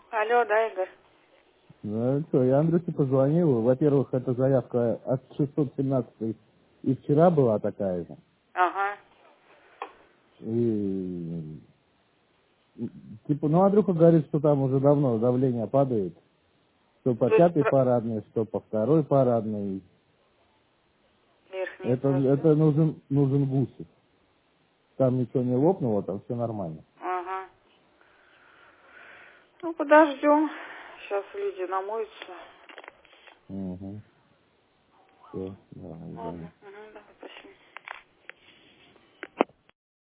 Алло, да, Игорь? Ну что, я Андрюхе позвонил. Во-первых, эта заявка от 617 и вчера была такая же. Ага. И типа, ну Андрюха говорит, что там уже давно давление падает. Что по То есть пятой парадной, что по второй парадной. верхний этаж, да? Это нужен Гусев. Там ничего не лопнуло, там все нормально. Ага. Ну, подождем. Сейчас люди намоются. Угу. Все, давай, Ладно. звони.